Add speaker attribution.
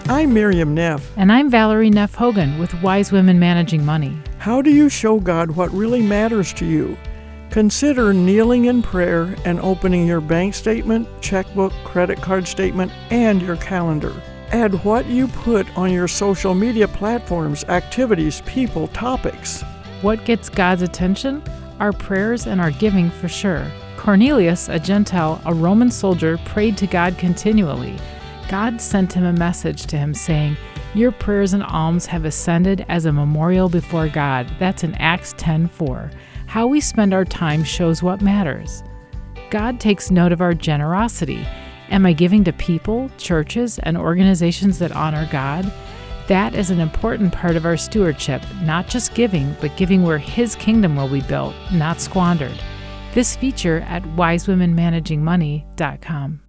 Speaker 1: I'm Miriam Neff.
Speaker 2: And I'm Valerie Neff Hogan with Wise Women Managing Money.
Speaker 1: How do you show God what really matters to you? Consider kneeling in prayer and opening your bank statement, checkbook, credit card statement, and your calendar. Add what you put on your social media platforms, activities, people, topics.
Speaker 2: What gets God's attention? Our prayers and our giving for sure. Cornelius, a Gentile, a Roman soldier, prayed to God continually. God sent him a message to him saying, "Your prayers and alms have ascended as a memorial before God." That's in Acts 10:4. How we spend our time shows what matters. God takes note of our generosity. Am I giving to people, churches, and organizations that honor God? That is an important part of our stewardship, not just giving, but giving where His kingdom will be built, not squandered. This feature at wisewomenmanagingmoney.com.